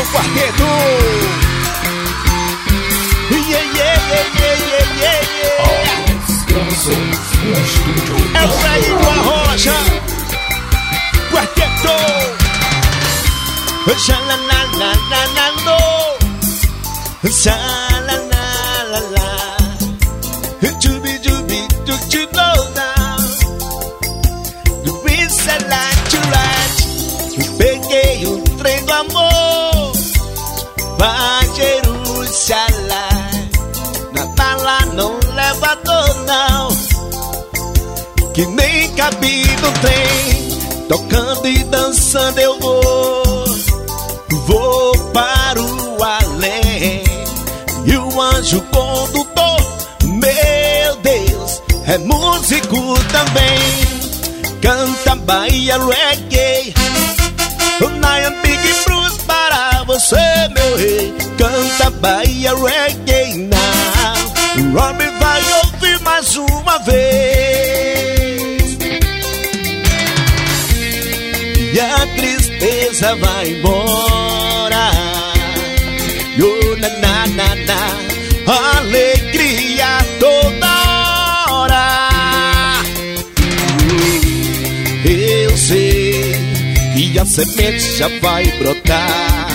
do quarteto. É o Fred do Arrocha. Quarteto. Xalalalala, xalalalala, jubi jubi jubi down. Do isso é light. Peguei o trem do amor pra Jerusalém. Na bala não leva dor não, que nem cabe no trem. Tocando e dançando eu vou para o além. E o anjo condutor, meu Deus, é músico também. Canta Bahia Reggae, o Nyan Big Blues para você, meu rei. Canta Bahia Reggae now. O homem vai ouvir mais uma vez. E a tristeza vai embora. Yo, na, na, na, na. Alegria toda hora. Eu sei que a semente já vai brotar.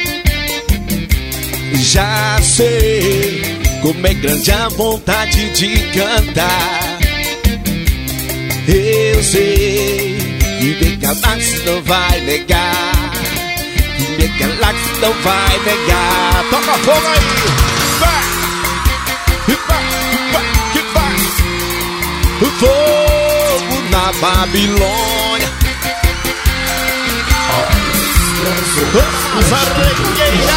Já sei como é grande a vontade de cantar. Eu sei que The Galaxy não vai negar. Que The Galaxy não vai negar. Toca fogo aí. Vai, vai, vai. O fogo na Babilônia. Vamos arregueira.